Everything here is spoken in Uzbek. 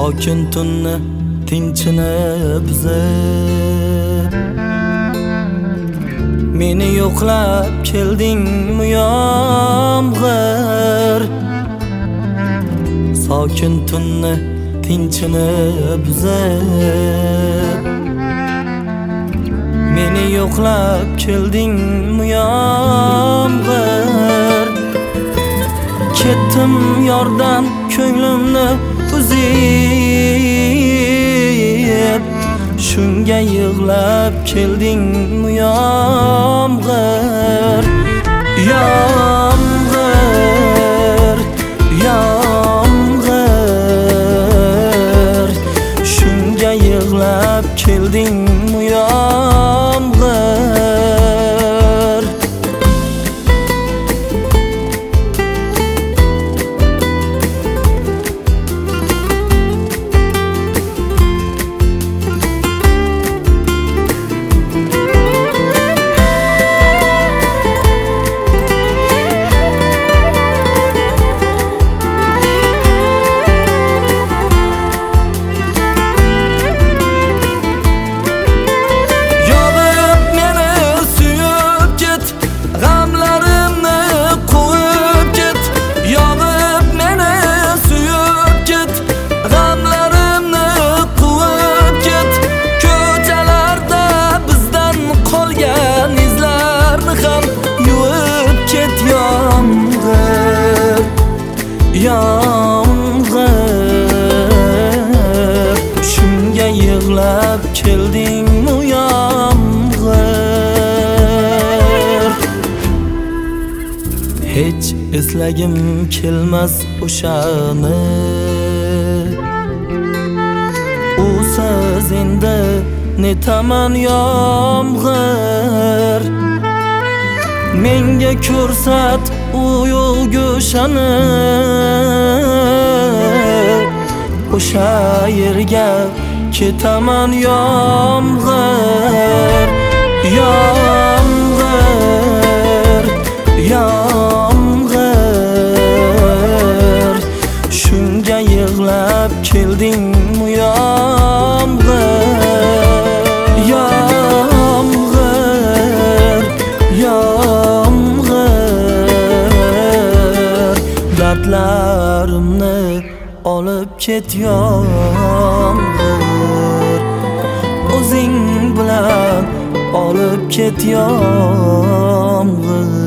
sokin tunni tinchini buzib meni yo'qlab keldingmi yomg'ir sokin tunni tinchini buzib meni yo'qlab keldingmi yomg'ir ketdim yordan ko'nglimni uzib shunga yig'lab keldingmi yomg'ir yomg'ir yomg'ir shunga yig'lab keldingmi yomg'ir yomg'ir shunga yig'lab keldingmi yomg'ir hech eslagim kelmas o'shani usiz endi netaman yomg'ir menga ko'rsat u yo'l go'shani o'sha yerga ketaman yomg'ir yomg'ir yomg'ir shunga yig'lab keldingmi yomg'ir yomg'ir yomg'ir dardlarimni olib ket yomg'ir o'zing bilan olib ket yomg'ir